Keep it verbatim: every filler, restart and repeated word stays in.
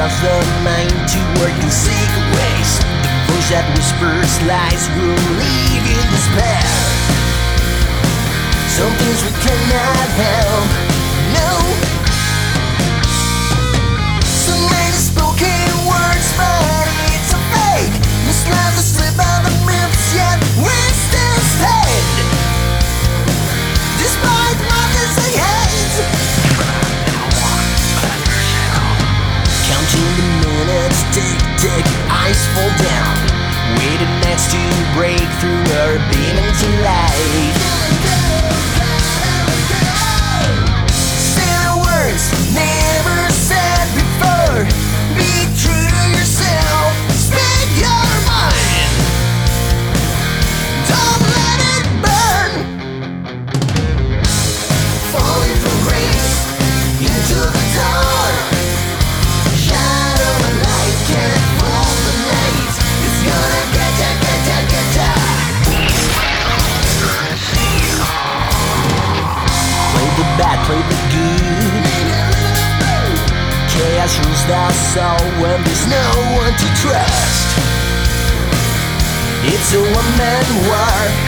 allows the mind to work in secret ways. The voice that whispers lies will leave you in despair. Some things we cannot help, no. So many spoken words, but it's a fake. This life is slip by the myths, yet we still stand. Despite mothers and hate, counting the minutes, tick tick, eyes fall down. Waiting next to break through our beam into light. Say the words never said before. Be true to yourself. Speak your mind. Don't let it burn. Falling from grace into the dark. Shadow and light can't fool the night. It's gonna get ya, get ya, get ya. Play the bad, play the good. Chaos rules the soul when there's no one to trust. It's a one-man war.